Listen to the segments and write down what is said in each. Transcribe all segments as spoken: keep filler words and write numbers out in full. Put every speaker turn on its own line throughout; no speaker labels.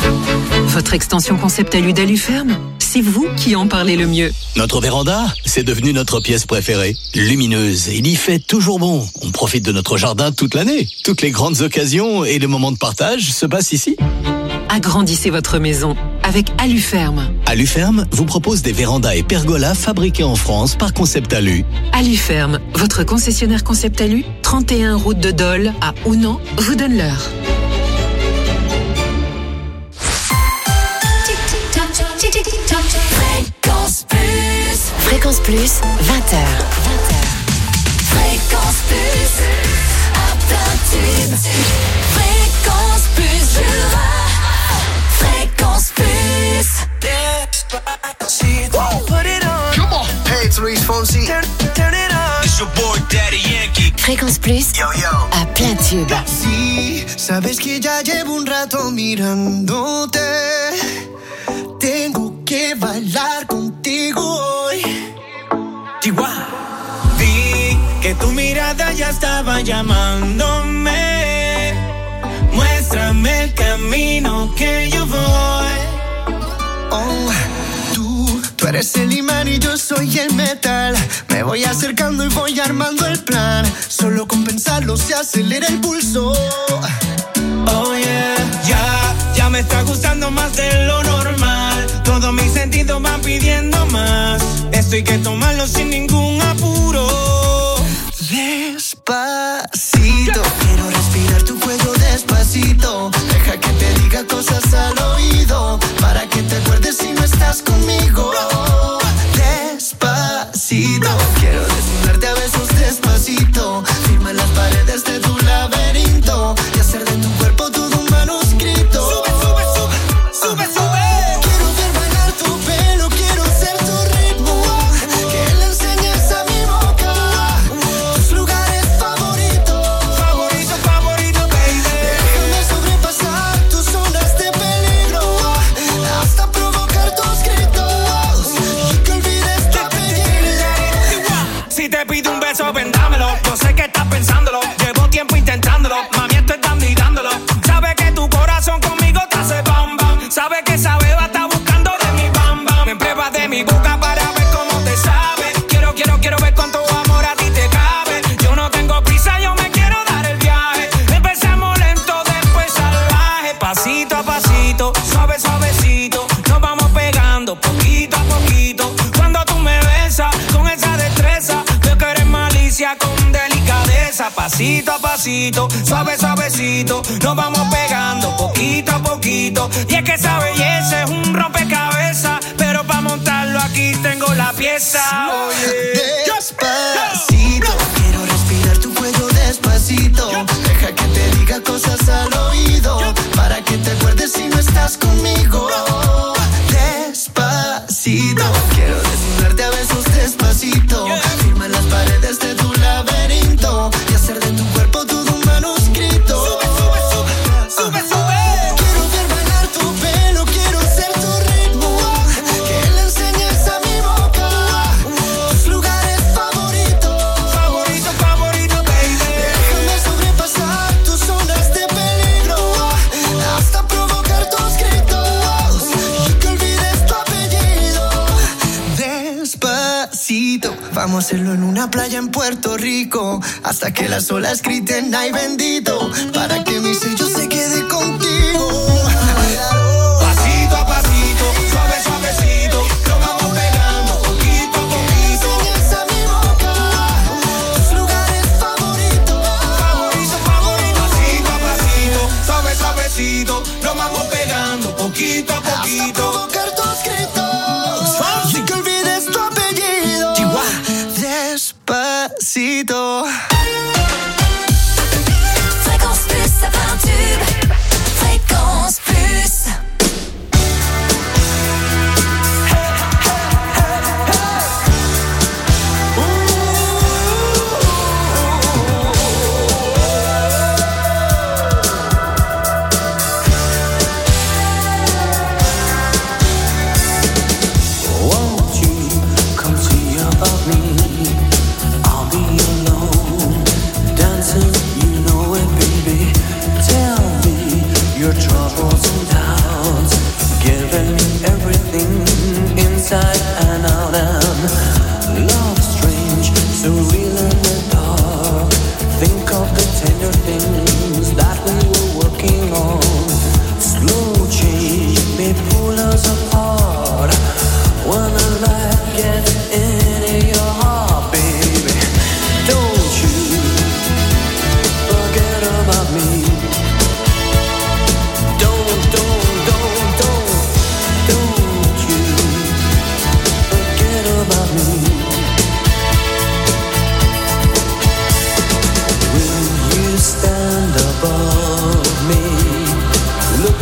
Votre extension Concept Alu d'Aluferme, c'est vous qui en parlez le mieux.
Notre véranda, c'est devenu notre pièce préférée. Lumineuse, il y fait toujours bon. On profite de notre jardin toute l'année. Toutes les grandes occasions et les moments de partage se passent ici.
Agrandissez votre maison avec Aluferme.
Aluferme vous propose des vérandas et pergolas fabriqués en France par Concept Alu.
Aluferme, votre concessionnaire Concept Alu, trente et un route de Dole à Ounan, vous donne l'heure.
Fréquence Plus. Fréquence Plus, vingt heures. vingt heures. Fréquence Plus, à plein tube. Fréquence Plus, Jura. Fréquence Plus.
Put it on. Come on. Hey, it's Luis Fonsi. Turn, turn it on.
It's your boy Daddy Yankee.
Fréquence Plus,
Yo, yo.
à plein tube.
Sí, sabes que ya llevo un rato mirándote. Tengo que bailar contigo hoy.
Chihuahua. Vi que tu mirada ya estaba llamándome. Muéstrame el camino que yo voy.
Oh, tú, tú eres el imán y yo soy el metal. Me voy acercando y voy armando el plan. Solo con pensarlo se acelera el pulso.
Oh yeah, ya, ya me está gustando más de lo normal. Todos mis sentidos van pidiendo más. Esto hay que tomarlo sin ningún apuro.
Despacito, quiero respirar tu cuello despacito. Deja que te diga cosas al oído, para que te acuerdes si no estás conmigo. Despacito, quiero desnudarte a besos despacito. Firma las paredes de tu laberinto y hacer de tu cuerpo todo un manuscrito.
Sube, sube, sube, sube, sube.
Quiero ver bailar tu pelo, quiero ser tu ritmo. Que le enseñes a mi boca tus lugares favoritos.
Favorito, favorito, baby.
Déjame sobrepasar tus zonas de peligro, hasta provocar tus gritos y que olvides tu apellido.
Si te pido un beso, vendámelo. Yo sé que estás pensándolo. Llevo tiempo intentándolo. Mami, estoy dando y dándolo. Sabe que tu corazón conmigo te hace bam bam. Sabe que esa beba está buscando de mi bam bam. Me pruebas de mi boca para ver cómo te sabe. Quiero, quiero, quiero ver cuánto amor a ti te cabe. Yo no tengo prisa, yo me quiero dar el viaje. Empezamos lento, después salvaje. Pasito a pasito, suave, suavecito. Nos vamos pegando poquito a poquito. Cuando tú me besas con esa destreza, veo que eres malicia con delicadeza. Pasito a pasito, suave, suavecito. Nos vamos pegando poquito a poquito. Y es que esa belleza es un rompecabezas, pero para montarlo aquí tengo la pieza. Oye,
Despacito, quiero respirar tu cuello despacito. Deja que te diga cosas al oído, para que te acuerdes si no estás conmigo. Despacito, quiero desnudarte a besos despacito. Firma las paredes de tu laberinto y hacer de tu cuerpo todo un manuscrito.
Sube, sube, sube, sube, sube.
Quiero ver bailar tu pelo, quiero ser tu ritmo. Que le enseñes a mi boca tus lugares favoritos.
Favorito, favorito, baby.
Déjame sobrepasar tus zonas de peligro, hasta provocar tus gritos y que olvides tu apellido. Despacito, vamos a hacerlo en una playa en Puerto Rico, hasta que las olas griten ay bendito, para que mi sello se quede contigo.
Pasito a pasito, suave, suavecito. Nos vamos pegando poquito a poquito.
Enseñas a mi boca tus lugares favoritos.
Favorito, favorito. Pasito a pasito, suave, suavecito. Nos vamos pegando poquito a
Hasta
poquito.
provocar tus gritos y que olvides tu apellido. Despacito.
Fréquence Plus, à plein tube. Fréquence Plus.
Won't you come see about me? I'll be alone, dancing, you know it, baby. Tell me your troubles and doubts.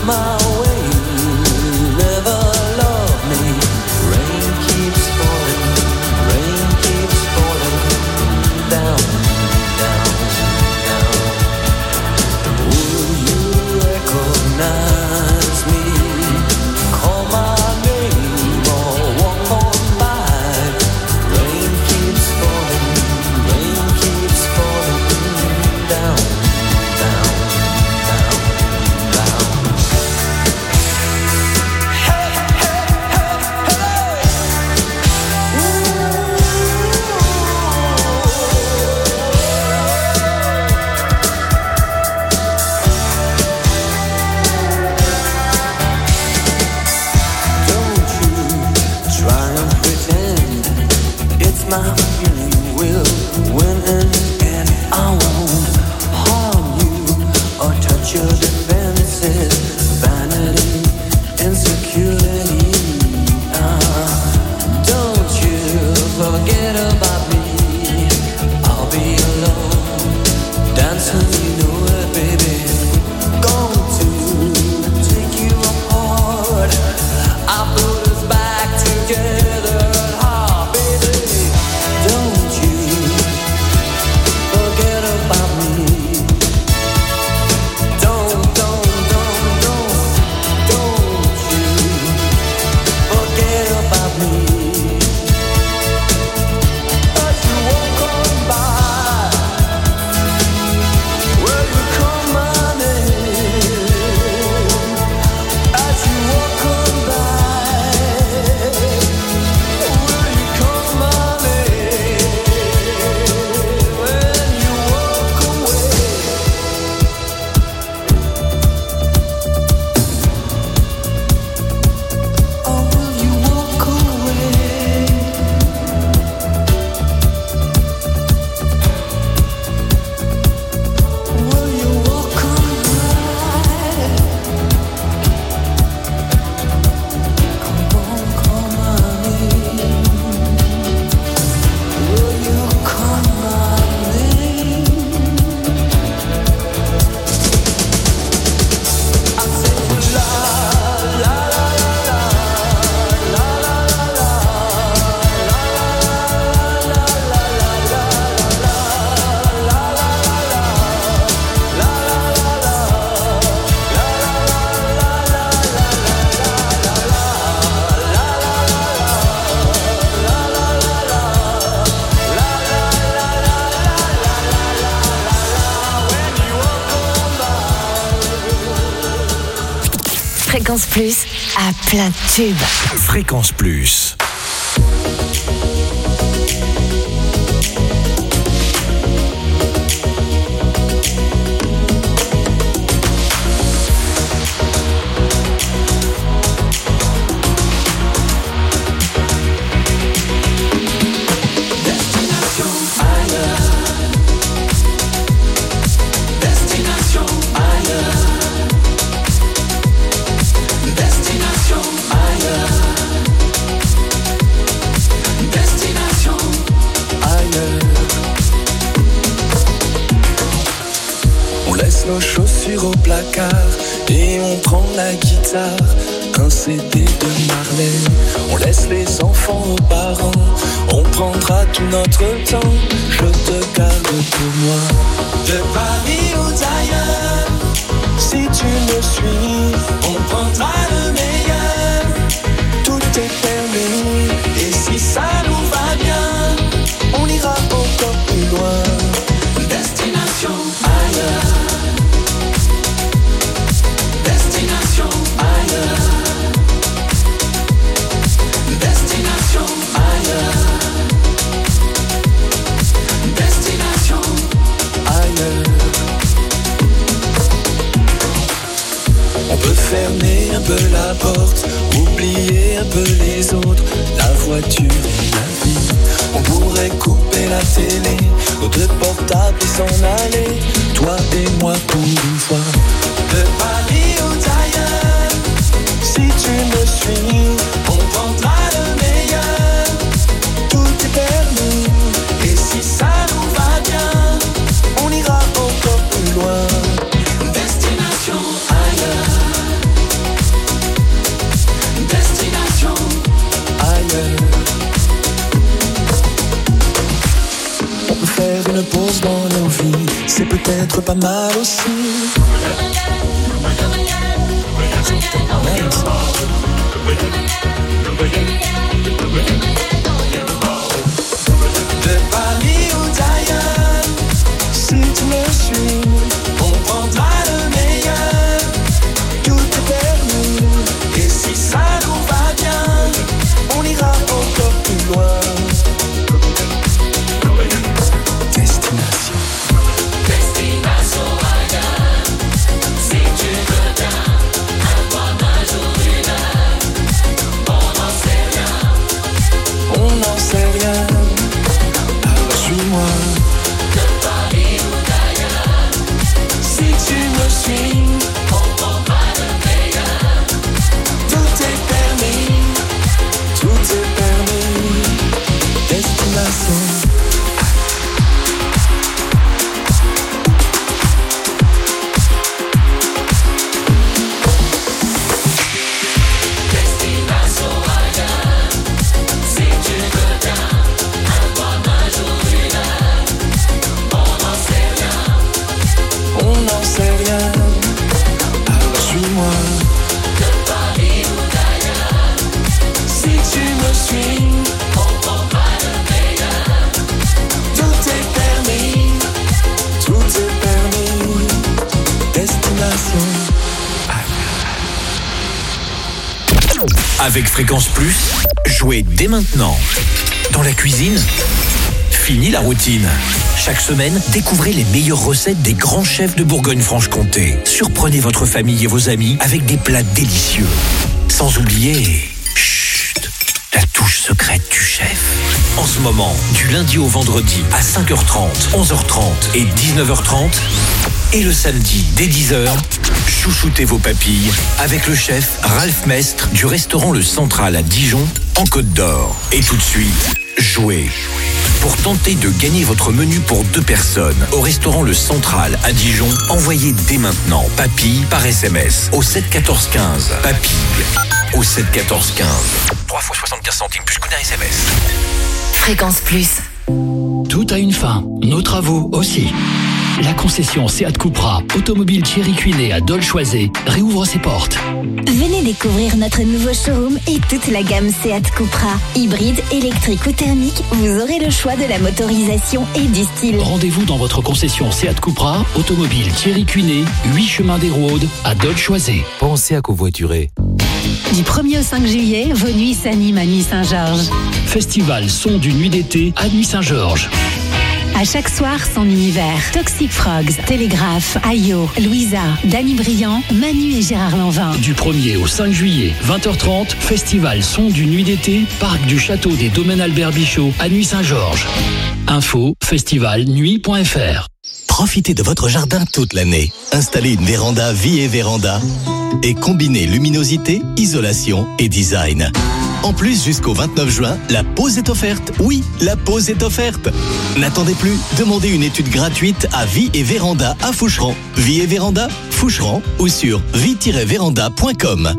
my way, never love me. Rain keeps falling, rain keeps falling down, down, down. Will you recognize me? Call my name or walk on by. Rain keeps falling, rain keeps falling down, down, down, down. Hey, hey, hey, hey. Don't you try and pretend it's my feeling will win in the end. I won't harm you or touch your defenses. Vanity, insecurity. Ah, don't you forget about me. I'll be alone, dancing, you know it, baby. Going to take you apart. I put us back together. Ah, baby, don't you forget about me. Don't, don't, don't, don't, don't you forget about me. As you walk on by, will you call my name? As you walk on by, will you call my name? When you walk away, or will you walk away? Will you walk on by? Come on, call my name. Will you call my name? I say la la la la la la la
Fréquence Plus à plein de tubes.
Fréquence Plus.
On laisse nos chaussures au placard et on prend la guitare, un C D de Marley. On laisse les enfants aux parents, on prendra tout notre temps. Je te garde pour moi, de Paris ou d'ailleurs. Si tu me suis, on prendra le meilleur. Tout est permis et si ça nous va bien, on ira encore plus loin. Destination ailleurs. Destination ailleurs. Destination ailleurs. Destination ailleurs. On peut fermer un peu la porte, oublier un peu les autres, la voiture et la vie. On pourrait couper la télé, nos deux portables et s'en aller, toi et moi pour une fois. De Paris ou d'ailleurs, si tu me suis, on prendra le meilleur. Tout est permis, et si ça nous va bien, on ira encore plus loin. Destination ailleurs. c'est peut-être pas mal aussi. De Paris ou d'ailleurs, si tu me suis, on prendra le meilleur. Tout est permis, et si ça nous va bien, on ira encore plus loin. Destination. Destination ailleurs. Si tu veux bien, avoir un jour une heure, on n'en sait rien. On n'en sait rien. Alors suis-moi. De Paris ou d'ailleurs. Si tu me suis, on prendra le meilleur. Tout est permis. Tout est permis. Destination.
Avec Fréquence Plus, jouez dès maintenant. Dans la cuisine, fini la routine. Chaque semaine, découvrez les meilleures recettes des grands chefs de Bourgogne-Franche-Comté. Surprenez votre famille et vos amis avec des plats délicieux. Sans oublier, chut, la touche secrète du chef. En ce moment, du lundi au vendredi à cinq heures trente, onze heures trente et dix-neuf heures trente. Et le samedi, dès dix heures, chouchoutez vos papilles avec le chef Ralph Mestre du restaurant Le Central à Dijon, en Côte d'Or. Et tout de suite, jouez pour tenter de gagner votre menu pour deux personnes au restaurant Le Central à Dijon. Envoyez dès maintenant papilles par S M S au sept quatorze quinze. Papilles au sept quatorze quinze. trois fois soixante-quinze centimes plus coût d'un S M S.
Fréquence Plus.
Tout a une fin, nos travaux aussi. La concession Seat Cupra Automobile Thierry Cuinet à Dole-Choisé réouvre ses portes.
Venez découvrir notre nouveau showroom et toute la gamme Seat Cupra. Hybride, électrique ou thermique, vous aurez le choix de la motorisation et du style.
Rendez-vous dans votre concession Seat Cupra Automobile Thierry Cuinet, huit chemin des Rôdes à Dole-Choisé.
Pensez à covoiturer.
Du premier au cinq juillet, vos nuits s'animent à Nuit Saint-Georges.
Festival son du Nuit d'été à Nuit Saint-Georges.
À chaque soir, son univers. Toxic Frogs, Télégraphe, Ayo, Louisa, Danny Briand, Manu et Gérard Lanvin.
Du premier au cinq juillet, vingt heures trente, Festival son du Nuit d'été, Parc du Château des Domaines Albert Bichot à Nuit Saint-Georges. Info festival nuit point f r.
Profitez de votre jardin toute l'année. Installez une véranda Vie et Véranda et combinez luminosité, isolation et design. En plus, jusqu'au vingt-neuf juin, la pause est offerte. Oui, la pause est offerte. N'attendez plus, demandez une étude gratuite à Vie et Véranda à Foucheran. Vie et Véranda, Foucheran ou sur vie tiret véranda point com.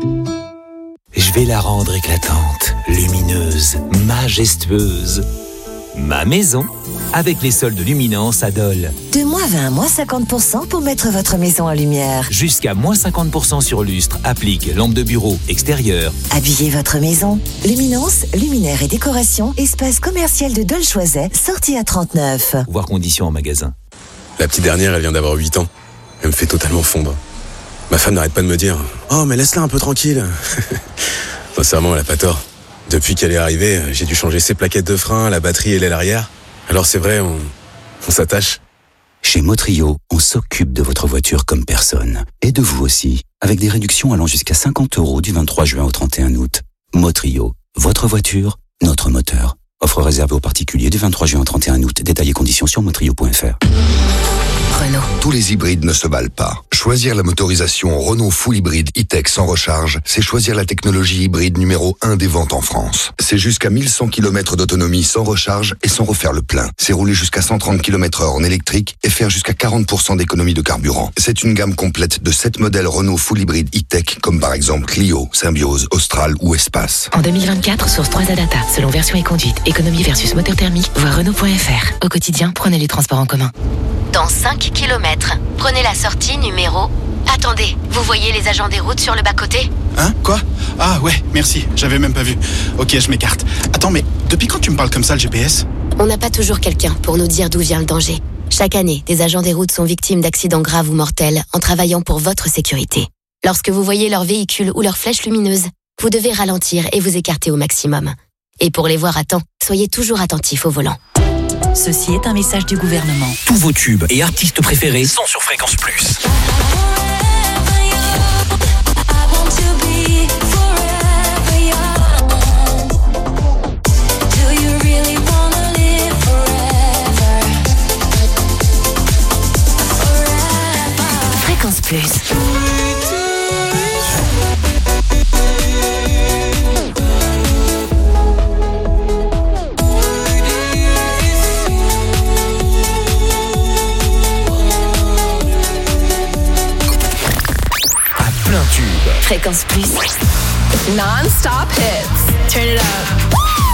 Je vais la rendre éclatante, lumineuse, majestueuse. Ma maison, avec les soldes Luminance à Dole.
De moins vingt à moins cinquante pour cent pour mettre votre maison en lumière.
Jusqu'à moins cinquante pour cent sur lustre, applique, lampe de bureau, extérieur.
Habillez votre maison. Luminance, luminaire et décoration, espace commercial de Dole-Choiset, sortie à trente-neuf.
Voir conditions en magasin.
La petite dernière, elle vient d'avoir huit ans. Elle me fait totalement fondre. Ma femme n'arrête pas de me dire « Oh, mais laisse-la un peu tranquille !» Sincèrement, elle a pas tort. Depuis qu'elle est arrivée, j'ai dû changer ses plaquettes de frein, la batterie et l'aile arrière. Alors c'est vrai, on, on s'attache.
Chez Motrio, on s'occupe de votre voiture comme personne. Et de vous aussi, avec des réductions allant jusqu'à cinquante euros du vingt-trois juin au trente et un août. Motrio, votre voiture, notre moteur. Offre réservée aux particuliers du vingt-trois juin au trente et un août. Détails et conditions sur motrio point f r.
Renault. Tous les hybrides ne se valent pas. Choisir la motorisation Renault Full Hybride E-Tech sans recharge, c'est choisir la technologie hybride numéro un des ventes en France. C'est jusqu'à mille cent kilomètres d'autonomie sans recharge et sans refaire le plein. C'est rouler jusqu'à cent trente kilomètres heure en électrique et faire jusqu'à quarante pour cent d'économie de carburant. C'est une gamme complète de sept modèles Renault Full Hybride E-Tech, comme par exemple Clio, Symbiose, Austral ou Espace.
En deux mille vingt-quatre, source trois A Data, selon version et conduite.
Économie versus moteur thermique, voir Renault point F R. Au quotidien, prenez les transports en commun.
Dans cinq kilomètres, prenez la sortie numéro... Attendez, vous voyez les agents des routes sur le bas-côté ?
Hein ? Quoi ? Ah ouais, merci, j'avais même pas vu. Ok, je m'écarte. Attends, mais depuis quand tu me parles comme ça, le G P S ?
On n'a pas toujours quelqu'un pour nous dire d'où vient le danger. Chaque année, des agents des routes sont victimes d'accidents graves ou mortels en travaillant pour votre sécurité. Lorsque vous voyez leur véhicule ou leur flèche lumineuse, vous devez ralentir et vous écarter au maximum. Et pour les voir à temps, soyez toujours attentifs au volant.
Ceci est un message du gouvernement.
Tous vos tubes et artistes préférés sont sur Fréquence Plus.
Fréquence Plus.
Plein tube.
Fréquence Plus.
Non-stop hits. Turn it up.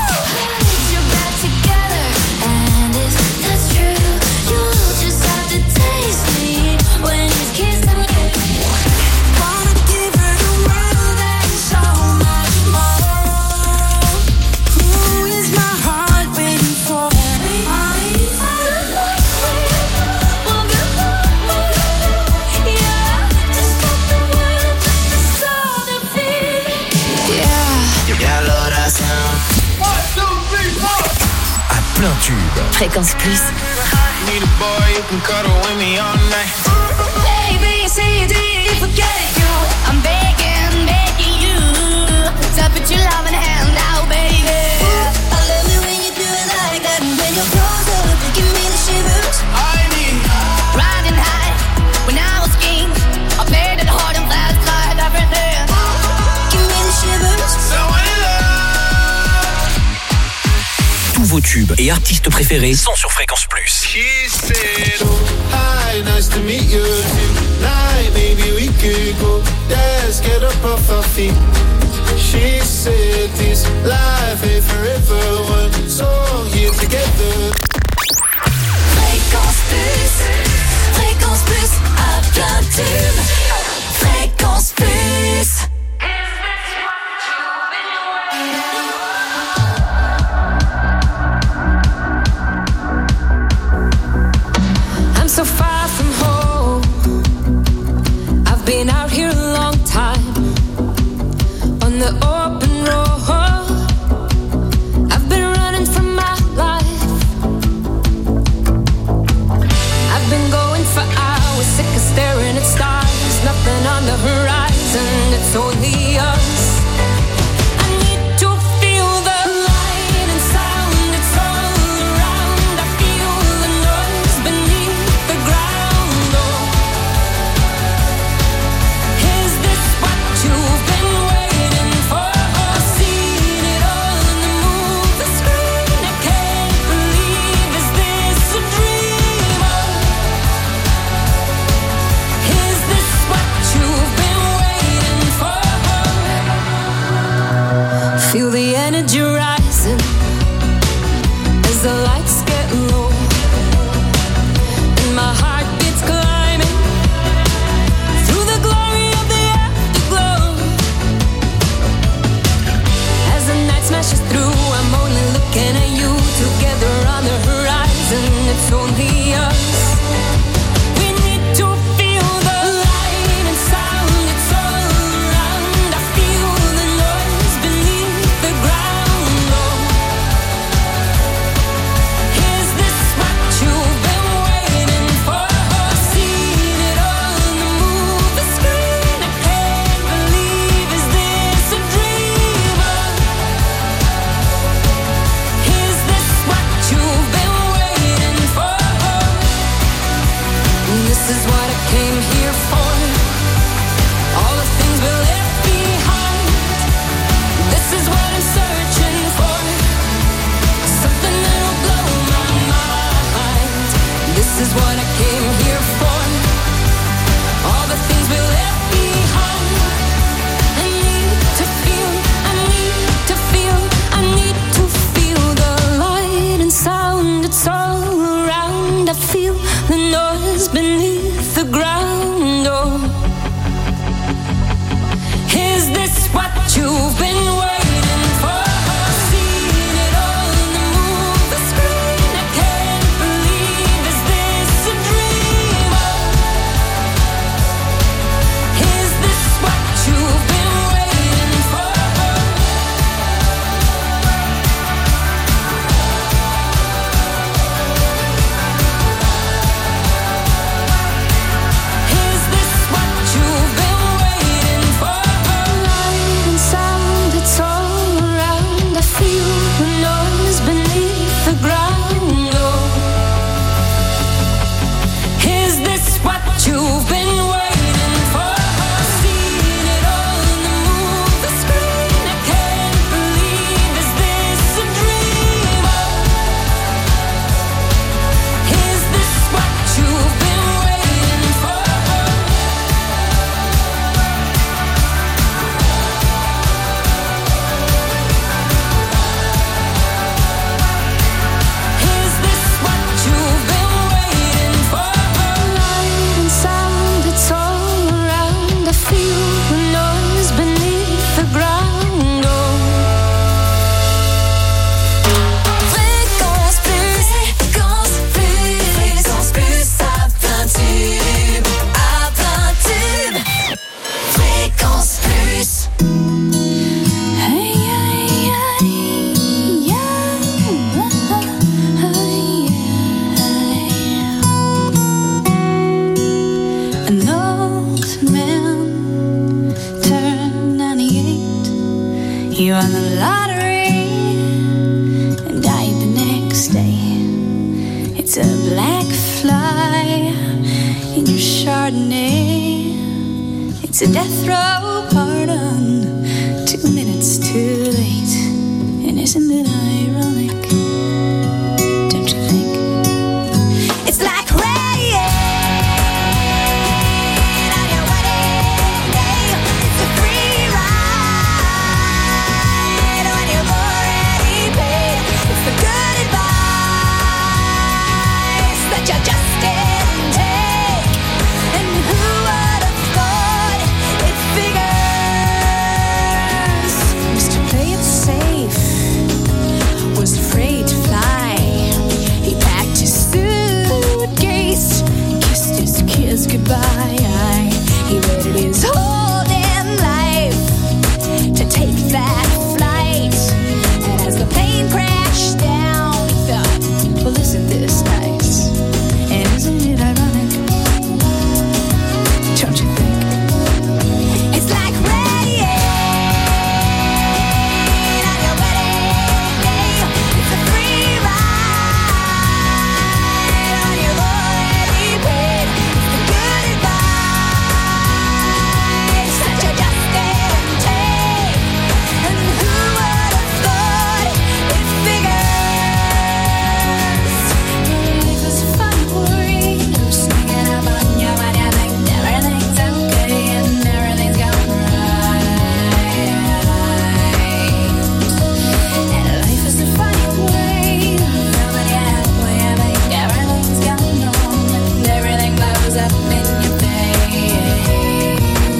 Plein tube.
Fréquence Plus.
Need a boy who can cuddle with me all night.
A, B, C, D, forget you. I'm begging, begging you to put your love in hand now, baby. I love it when you do it like that. When you're close up, you give me the shivers. I need riding high when I was king. I played it hard and fast, tried everything. Give me the shivers. So in love.
Tous vos tubes et artistes préférés sont sur Fréquence Plus.
Hi, nice to meet you. Tonight, maybe we could go dance, get up off our feet. She said this life ain't forever, one so here together.
Fréquence Plus, Fréquence Plus, à plein tube. Fréquence Plus.
So far from home, I've been out here a long time on the open road. I've been running from my life. I've been going for hours, sick of staring at stars. Nothing on the horizon, it's only us. Feel the energy rising as the lights get low, and my heart beats climbing through the glory of the afterglow. As the night smashes through, I'm only looking at you. Together on the horizon, it's only us.
You won the lottery and died the next day. It's a black fly in your Chardonnay. It's a death row pardon, two minutes too late. And isn't it ironic? Don't you think? It's like rain on your wedding day. It's a free ride when you've already paid. It's the good advice that you just didn't take. And who would have thought it figures? Mister Play It Safe was afraid to fly. He packed his suitcase, kissed his kids goodbye. He waited his whole damn life to take that flight. And as the plane crashed down, he thought, well, isn't this nice? And isn't it ironic? Don't you think? It's like rain on your wedding day. It's a free ride when you've already paid. The good advice that you just didn't take. And who would have thought it figures? Life is a funny worry, sneaking up on you when you think everything's okay and everything's going right. And life is a funny way, filling you up when you think everything's going wrong and everything blows up in your face.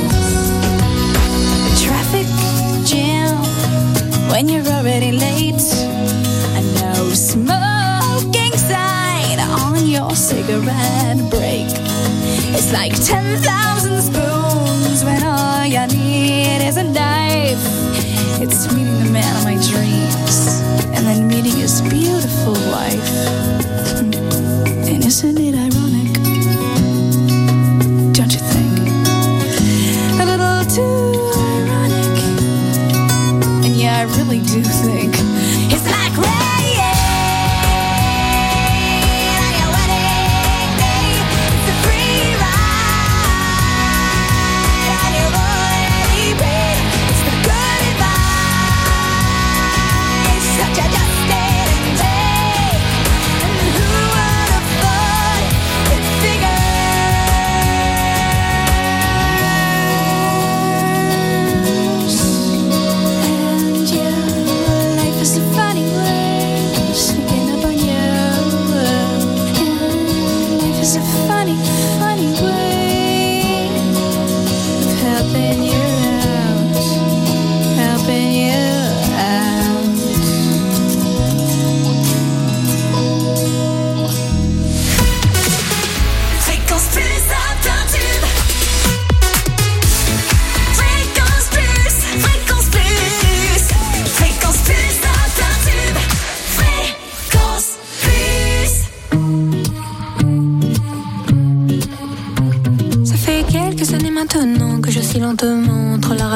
The traffic jam when you're already late. A no smoking sign on your cigarette break. It's like ten thousand spoons when all you need is a knife. It's meeting the man of my dreams and then meeting his beautiful wife. And isn't it ironic? Don't you think? A little too ironic. And yeah, I really do think it's like rain on your wedding day. It's a free ride and you've already paid. It's the good advice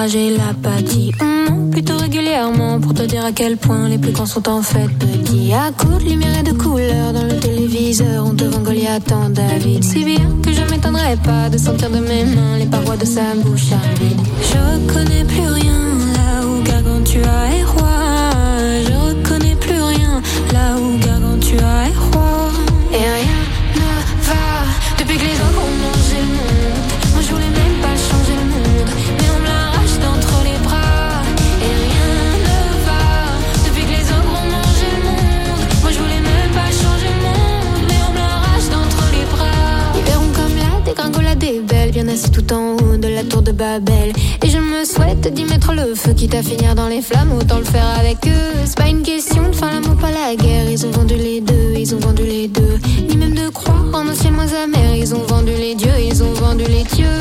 rage et l'apathie. Hum, plutôt régulièrement pour te dire à quel point les plus grands sont en fait petits. À coups de lumière et de couleurs dans le téléviseur, on te vend Goliath en David. Si bien que je m'étonnerais pas de sentir de mes mains les parois de sa bouche aride. Je connais plus rien là où Gargantua est roi. Je reconnais plus rien là où Gargantua est roi. Et rien ne va depuis que les autres ont mangé le monde. Moi je voulais même pas changer le monde, mais on me l'arrache d'entre les bras. Et rien ne va depuis que les autres ont mangé le monde. Moi je voulais même pas changer le monde, mais on me l'arrache d'entre les bras. Ils verront comme la dégringolade est belle, bien assis tout en haut de la tour de Babel. Et je me souhaite d'y mettre le feu, quitte à finir dans les flammes, autant le faire avec eux. C'est pas une question de fin l'amour, pas la guerre. Ils ont vendu les deux, ils ont vendu les deux. Ni même de croire en un ciel moins amer. Ils ont vendu les dieux, ils ont vendu les dieux.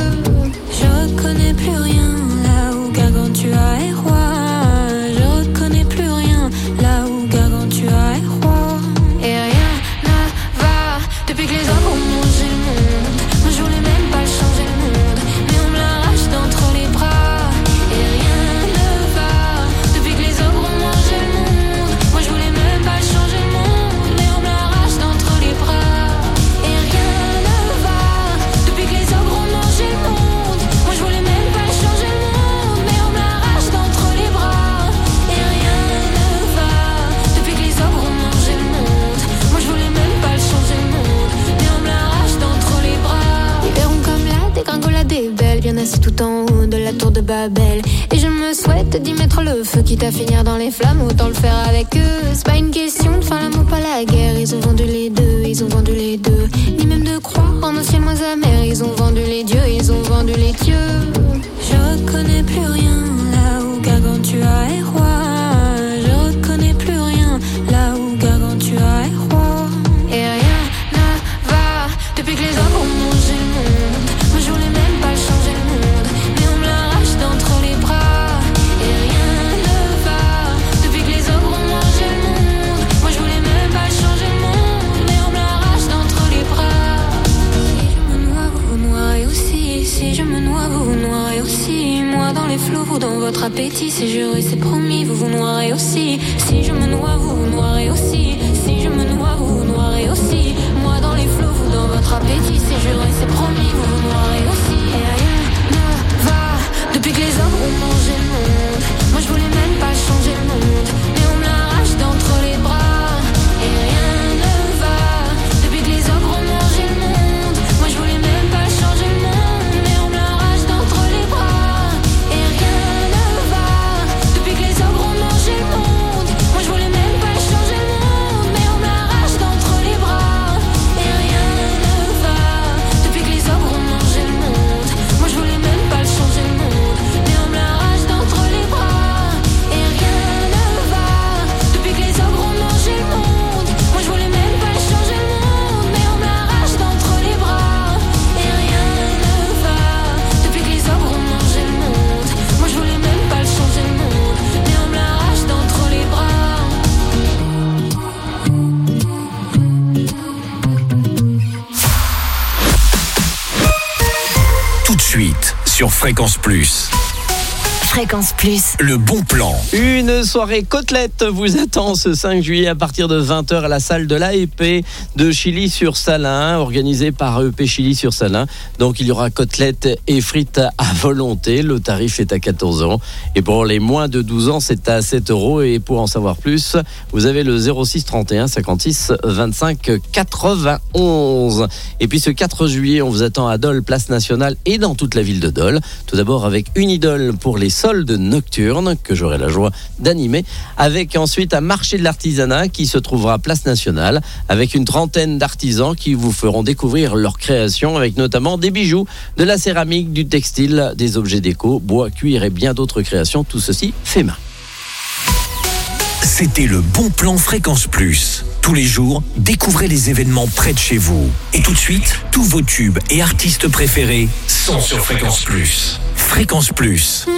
Je reconnais plus rien là où Gargantua est roi. Je reconnais plus rien là où Gargantua est roi. Et rien ne va depuis que les autres ont mangé le monde. Moi je voulais même pas changer le monde, mais on me l'arrache d'entre les bras. Et rien ne va depuis que les autres ont mangé le monde. Moi je voulais même pas changer le monde, mais on me l'arrache d'entre les bras. Et rien ne va depuis que les autres ont mangé le monde. Moi je voulais même pas changer le monde, mais on me l'arrache d'entre les bras. Et rien ne va depuis que les autres ont mangé le monde. Moi je voulais même pas changer le monde, mais on me l'arrache d'entre les bras. Ils verront comme la dégringolade est belle, bien assis tout en haut de la tour de Babel. Et je me souhaite d'y mettre le feu, quitte à finir dans les flammes, autant le faire avec eux. C'est pas une question de fin l'amour, pas la guerre. Ils ont vendu les deux, ils ont vendu les deux. Ni même de croire en un ciel moins amer. Ils ont vendu les dieux, ils ont vendu les dieux. Je reconnais plus rien là où Gargantua est roi. Je reconnais plus rien là où Gargantua est roi. Et rien ne va depuis que les autres ont mangé le monde. Moi je voulais même pas changer le monde, mais on me l'arrache d'entre les bras. Et rien ne va depuis que les autres ont mangé le monde. Moi je voulais même pas changer le monde, mais on me l'arrache d'entre les bras. Si je me noie, vous vous noierez aussi. Si je me noie, vous vous noierez aussi. Moi dans les flots, vous dans votre appétit. C'est juré, c'est promis, vous vous noierez aussi. Si je me noie, vous vous noierez aussi. Si je me noie, vous vous noierez aussi. Moi dans les flots, vous dans votre appétit. C'est juré, c'est promis, vous vous noierez aussi. Et rien ne va depuis que les hommes ont mangé le monde. Moi je voulais même pas changer le monde, mais on me l'arrache d'entre les bras. Et rien ne va depuis que les hommes ont mangé le monde. Moi je voulais même pas changer le monde, mais on me l'arrache d'entre les bras. Et rien ne va depuis que les hommes ont mangé le monde. Moi je voulais même pas changer le monde, mais on me l'arrache d'entre les bras. Et rien ne va depuis que les hommes ont mangé le monde. Moi je voulais même pas changer le monde, mais on me l'arrache d'entre les bras. Et rien ne va depuis que les hommes ont mangé le monde. Moi je voulais même pas changer le monde, mais on me l'arrache d'entre les bras. Et rien ne va depuis que les hommes ont mangé le monde. Moi je voulais même pas changer le monde, mais on me l'arrache d'entre les bras.
Tout de suite sur Fréquence Plus.
Fréquence Plus.
Le bon plan.
Une soirée côtelette vous attend ce cinq juillet à partir de vingt heures à la salle de l'A E P de Chilly-sur-Salins, organisée par E P Chilly-sur-Salins. Donc il y aura côtelettes et frites à volonté. Le tarif est à quatorze euros. Et pour les moins de douze ans, c'est à sept euros. Et pour en savoir plus, vous avez le zéro six trente et un cinquante-six vingt-cinq quatre-vingt-onze. Et puis ce quatre juillet, on vous attend à Dole, place nationale et dans toute la ville de Dole. Tout d'abord avec une idole pour les soldes nocturnes que j'aurai la joie d'animer, avec ensuite un marché de l'artisanat qui se trouvera place nationale avec une trentaine d'artisans qui vous feront découvrir leurs créations, avec notamment des bijoux, de la céramique, du textile, des objets déco, bois, cuir et bien d'autres créations, tout ceci fait main.
C'était le bon plan Fréquence Plus. Tous les jours, découvrez les événements près de chez vous. Et tout de suite, tous vos tubes et artistes préférés sont sur Fréquence Plus. Fréquence Plus.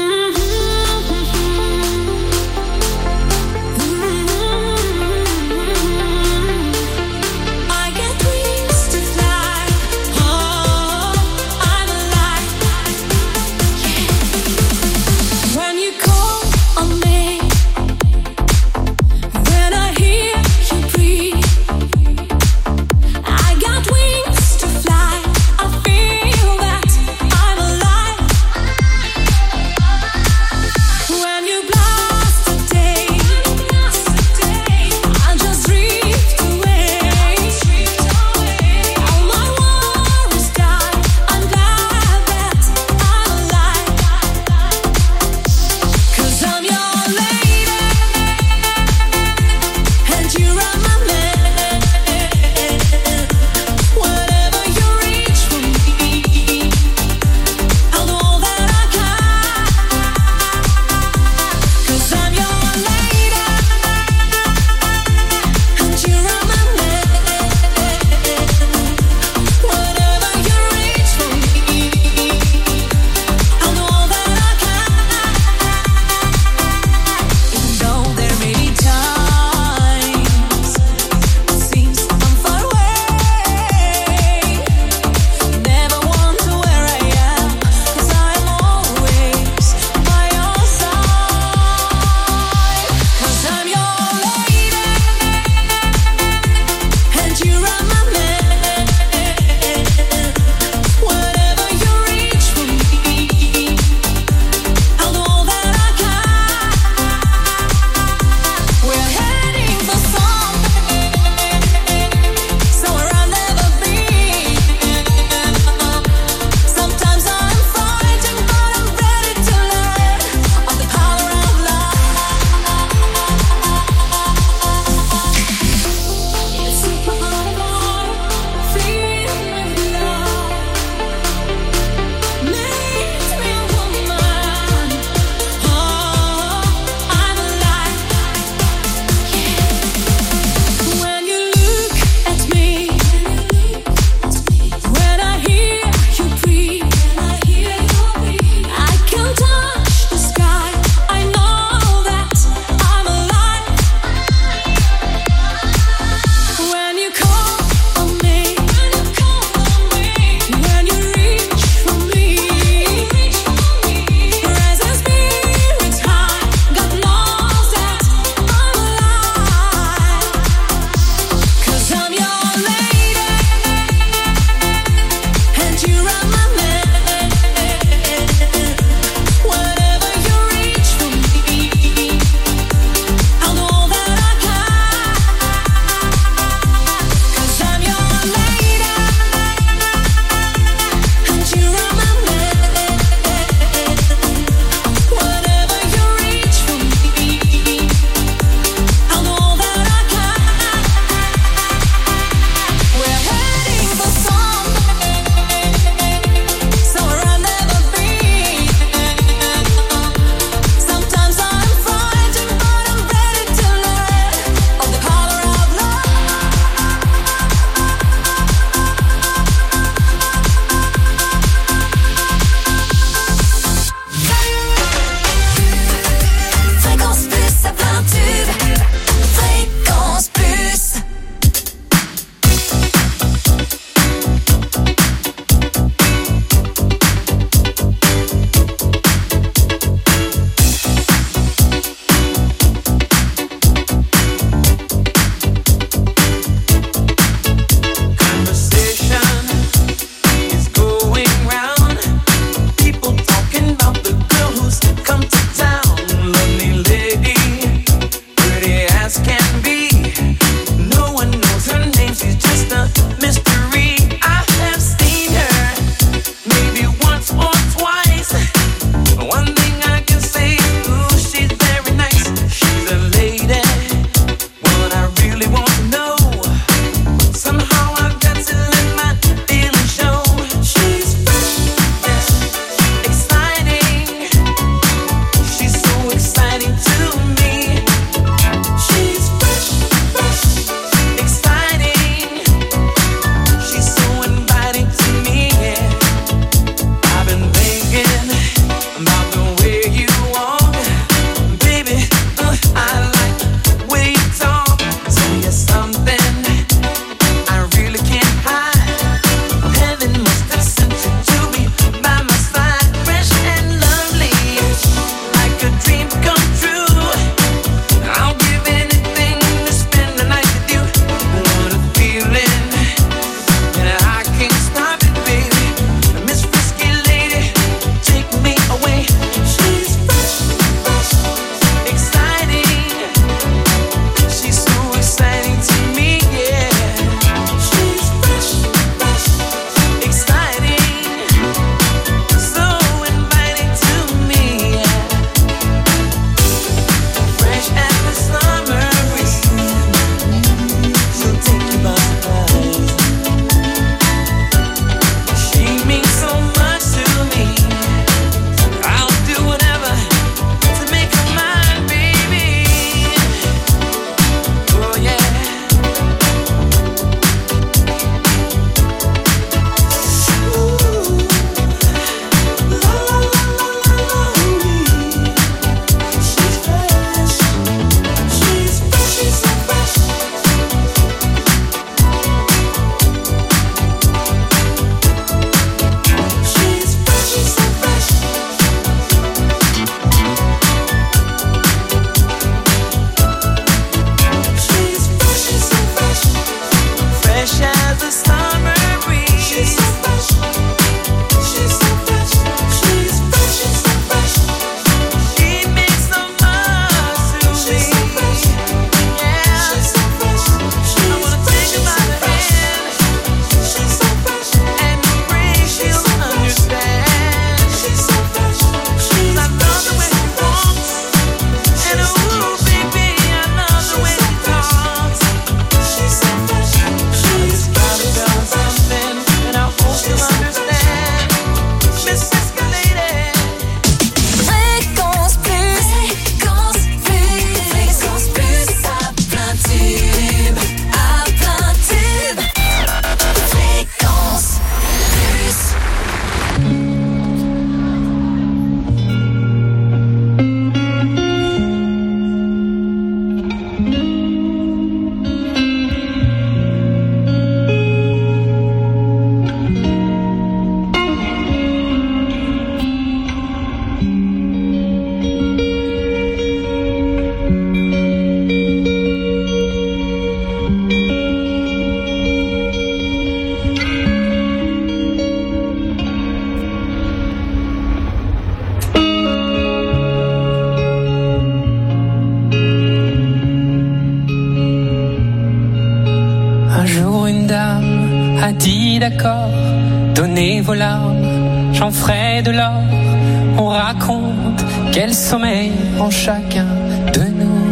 d'accord, donnez vos larmes, j'en ferai de l'or. On raconte quel sommeil en chacun de nous.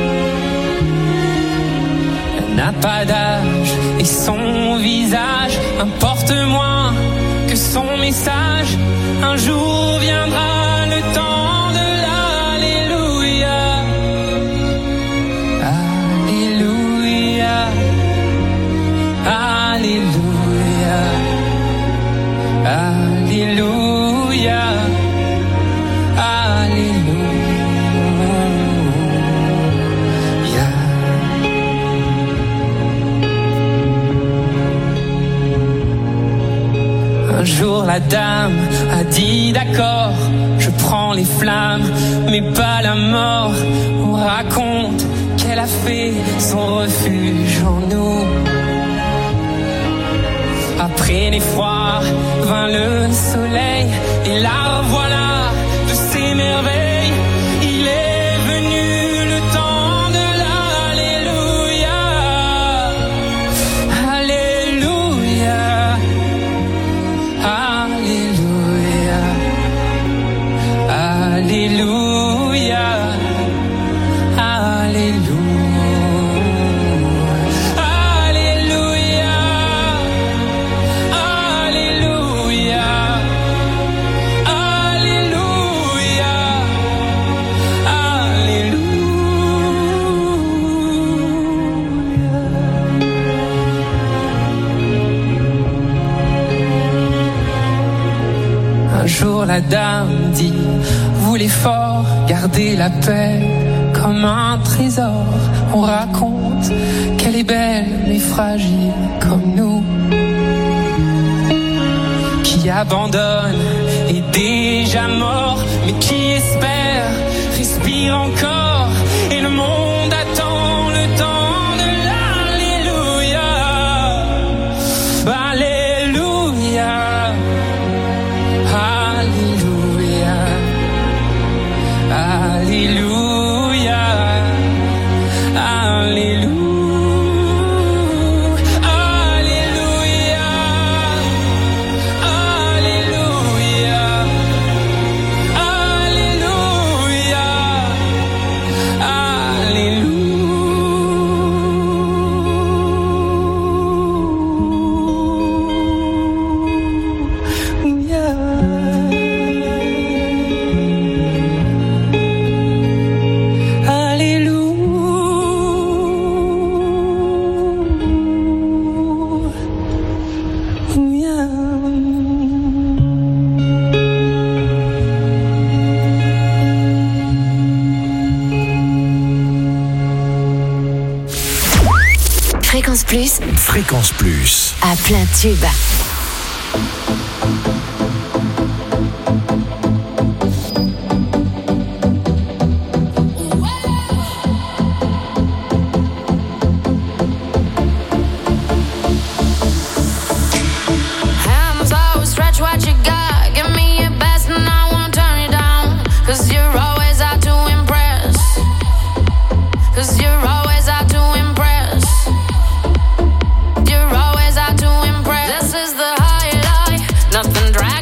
Elle n'a pas d'âge et son visage importe moins que son message. Un jour viendra le temps de l'alléluia. Alléluia. Alléluia. Alléluia. Alléluia. Un jour la dame a dit d'accord, je prends les flammes, mais pas la mort. On raconte qu'elle a fait son refuge en nous. Après l'effroi vint le soleil, et la revoilà de ses merveilles. Il est venu le temps de l'alléluia. Alléluia. Alléluia. Alléluia. Alléluia. Un jour la dame dit, voulez fort garder la paix comme un trésor. On raconte qu'elle est belle mais fragile comme nous, qui abandonne est déjà mort, mais qui espère rire encore et le monde attend le temps de l'alléluia. Alléluia. Alléluia. Alléluia. Alléluia.
Fréquence Plus.
Fréquence Plus.
À plein tube.
Hands out, stretch what you got. Give me your best and I won't turn you down. Cause you're always out to impress. Cause you're always out to impress. You're always out to impress. This is the highlight. Nothing drag.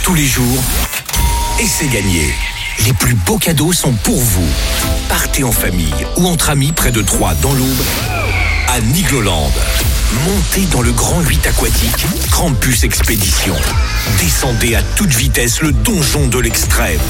tous les jours et c'est gagné. Les plus beaux cadeaux sont pour vous. Partez en famille ou entre amis près de Troyes dans l'Aube à Nigloland. Montez dans le grand huit aquatique Campus Expédition. Descendez à toute vitesse le donjon de l'extrême.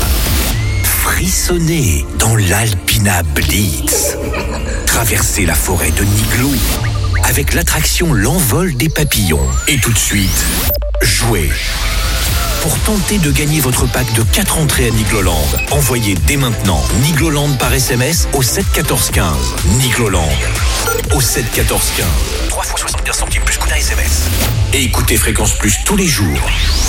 Frissonnez dans l'Alpina Blitz. Traversez la forêt de Niglo avec l'attraction L'envol des papillons. Et tout de suite, jouez. Pour tenter de gagner votre pack de quatre entrées à Nigloland, envoyez dès maintenant Nigloland par S M S au sept quatorze quinze. Nigloland au sept quatorze quinze. trois fois soixante-quinze centimes plus coût d'un S M S. Et écoutez Fréquence Plus tous les jours.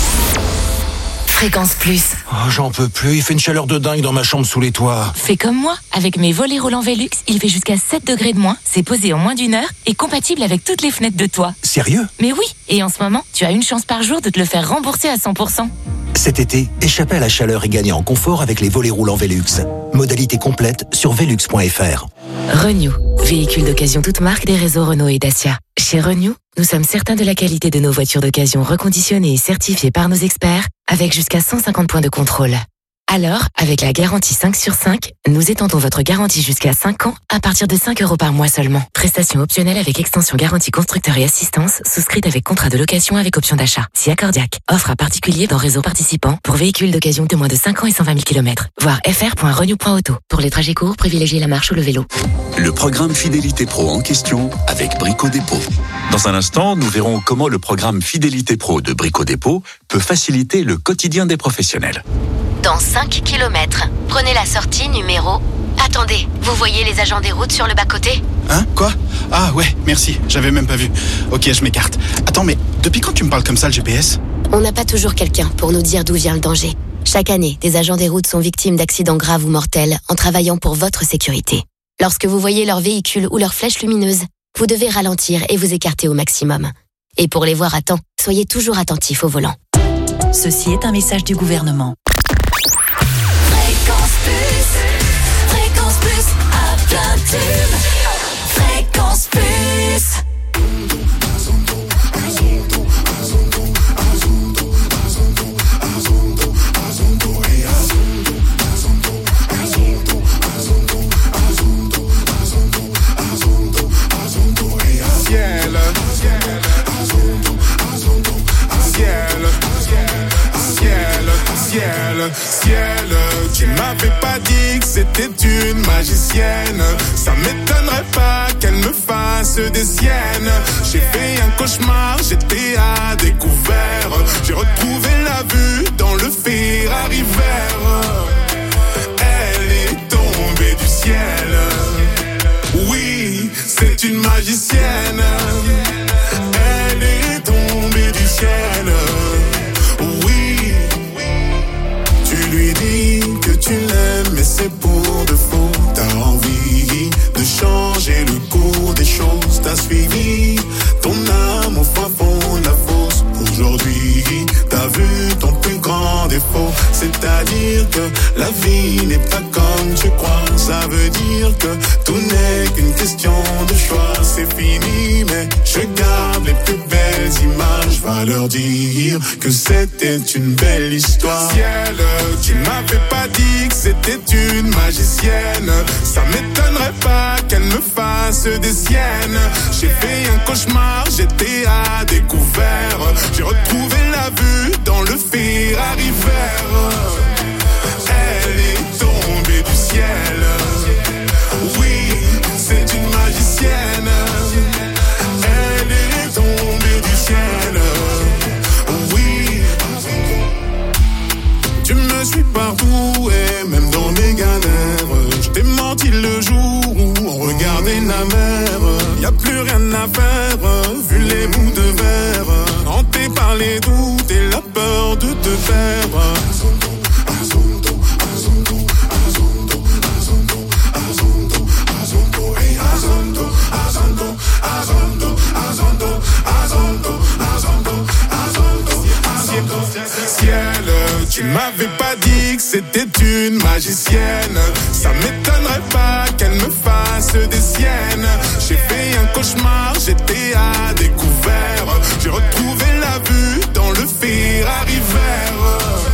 Fréquence Plus.
Oh, j'en peux plus, il fait une chaleur de dingue dans ma chambre sous les toits.
Fais comme moi. Avec mes volets roulants Velux, il fait jusqu'à sept degrés de moins, c'est posé en moins d'une heure et compatible avec toutes les fenêtres de toit.
Sérieux?
Mais oui, et en ce moment, tu as une chance par jour de te le faire rembourser à cent pour cent.
Cet été, échappez à la chaleur et gagnez en confort avec les volets roulants Velux. Modalité complète sur velux point f r.
Renew, véhicule d'occasion toute marque des réseaux Renault et Dacia. Chez Renew, nous sommes certains de la qualité de nos voitures d'occasion reconditionnées et certifiées par nos experts avec jusqu'à cent cinquante points de contrôle. Alors, avec la garantie cinq sur cinq, nous étendons votre garantie jusqu'à cinq ans à partir de cinq euros par mois seulement. Prestation optionnelle avec extension garantie constructeur et assistance, souscrite avec contrat de location avec option d'achat. Si accordiaque. Offre à particulier dans réseau participant pour véhicules d'occasion de moins de cinq ans et cent vingt mille kilomètres. Voir f r point renew point auto. Pour les trajets courts, privilégiez la marche ou le vélo.
Le programme Fidélité Pro en question avec Brico Dépôt. Dans un instant, nous verrons comment le programme Fidélité Pro de Brico Dépôt peut faciliter le quotidien des professionnels.
Dans cinq kilomètres, prenez la sortie numéro... Attendez, vous voyez les agents des routes sur le bas-côté?
Hein? Quoi? Ah ouais, merci, j'avais même pas vu. Ok, je m'écarte. Attends, mais depuis quand tu me parles comme ça, le G P S?
On n'a pas toujours quelqu'un pour nous dire d'où vient le danger. Chaque année, des agents des routes sont victimes d'accidents graves ou mortels en travaillant pour votre sécurité. Lorsque vous voyez leur véhicule ou leur flèche lumineuse, vous devez ralentir et vous écarter au maximum. Et pour les voir à temps, soyez toujours attentifs au volant.
Ceci est un message du gouvernement.
Fréquence Plus, Fréquence Plus, à plein tube. Fréquence Plus.
Ciel, ciel, tu m'avais pas dit que c'était une magicienne. Ça m'étonnerait pas qu'elle me fasse des siennes. J'ai fait un cauchemar, j'étais à découvert. J'ai retrouvé la vue dans le Ferrari vert. Elle est tombée du ciel. Oui, c'est une magicienne. Elle est tombée du ciel. Lui dis que tu l'aimes, mais c'est pour de faux. T'as envie de changer le cours des choses. T'as suivi ton âme au fin fond de la fosse. Aujourd'hui, t'as vu ton plus grand défaut. C'est-à-dire que la vie n'est pas comme tu crois. Ça veut dire que tout n'est qu'une question de choix. C'est fini, mais je garde les plus belles images. Va leur dire que c'était une belle histoire. Ciel, tu m'avais pas dit que c'était une magicienne. Ça m'étonnerait pas qu'elle me fasse des siennes. J'ai fait un cauchemar, j'étais à découvert. J'ai retrouvé la vue dans le Ferrari vert. Elle est tombée du ciel. Oui, c'est une magicienne. Elle est tombée du ciel. Oui, tu me suis partout et même dans mes galères. Je t'ai menti le jour où on regardait la mer. Y'a plus rien à faire, vu les bouts de verre. Hanté par les doutes et la peur de te perdre. Ciel, tu m'avais pas dit que c'était une magicienne. Ça m'étonnerait pas qu'elle me fasse des siennes. J'ai fait un cauchemar, j'étais à découvert. J'ai retrouvé la vue dans le Ferrari vert.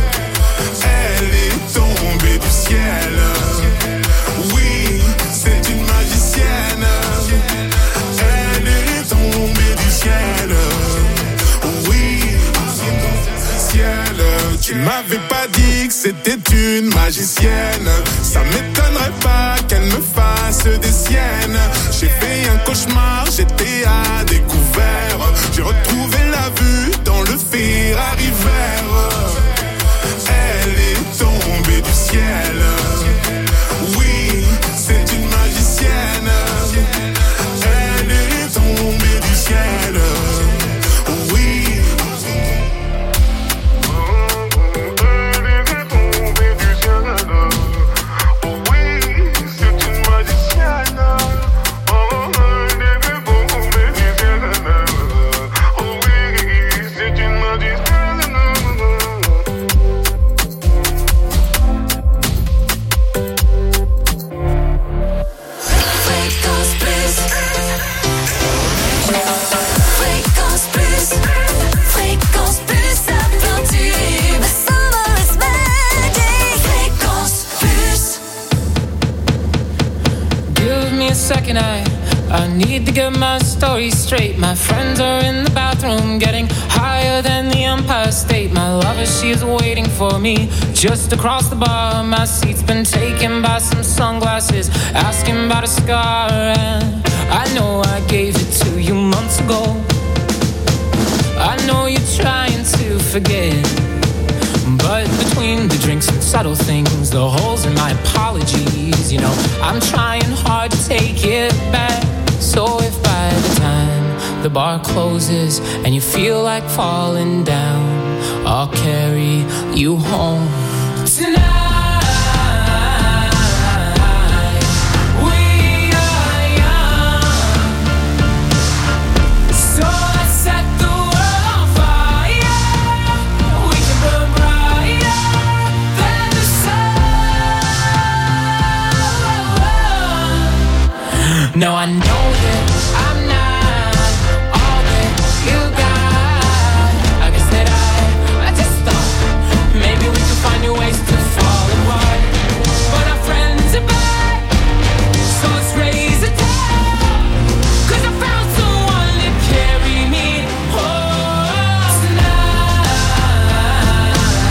c'était une magicienne. Ça m'étonnerait pas qu'elle me fasse des siennes. J'ai fait un cauchemar, j'étais à découvert. J'ai retrouvé la vue dans le Ferrari vert. Elle est tombée du ciel. Oui, c'est une magicienne. Elle est tombée du ciel. Oui.
Second, I, I need to get my story straight. My friends are in the bathroom getting higher than the Empire State. My lover, she is waiting for me just across the bar. My seat's been taken by some sunglasses, asking about a scar. And I know I gave it to you months ago. I know you're trying to forget, but between the drinks and subtle things, the holes in my apologies, you know, I'm trying hard to take it back. So if by the time the bar closes and you feel like falling down, I'll carry you home tonight. No, I know that I'm not all that you got. I guess that I, I just thought maybe we could find new ways to fall apart. But our friends are back, so let's raise a toast. 'Cause I found someone to carry me home tonight.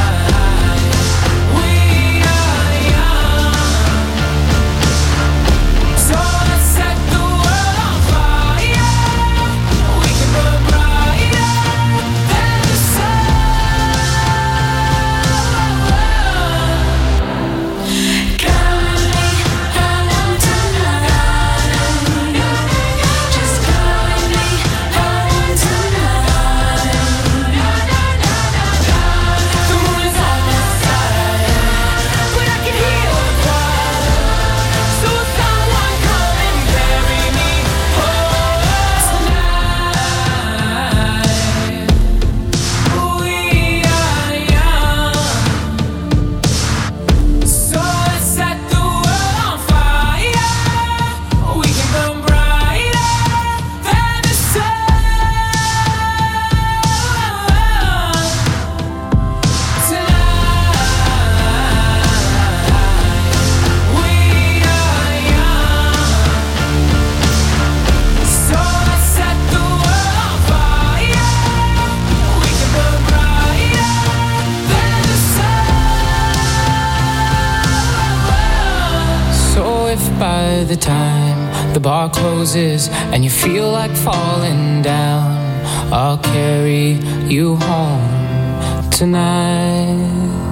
We are young, so let's set the world on fire. We can burn brighter than the sun. Come me home tonight. Just come me home tonight. The moon is on my side, but I can hear the choir. So someone come and carry me home tonight. We are young, so let's set the world on fire. We can burn brighter than the sun tonight. We are young, so let's set the world on fire. We can burn brighter than the sun. So if by the time the bar closes and you feel like falling down, I'll carry you home tonight.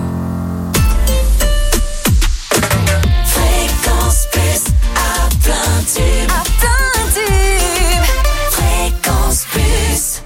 Fréquence plus à plein tube. À plein tube. Fréquence plus.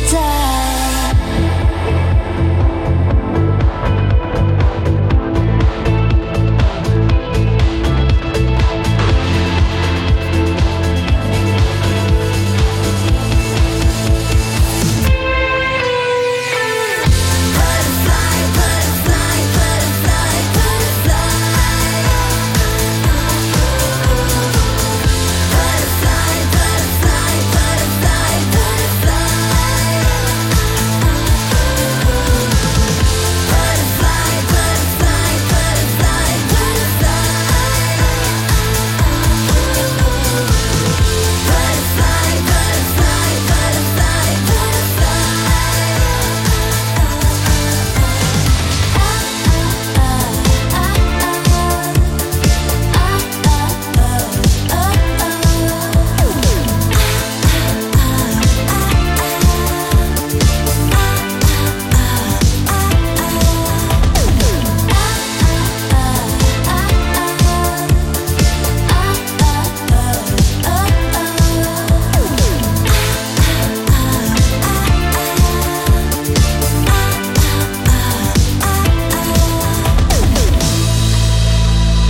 die.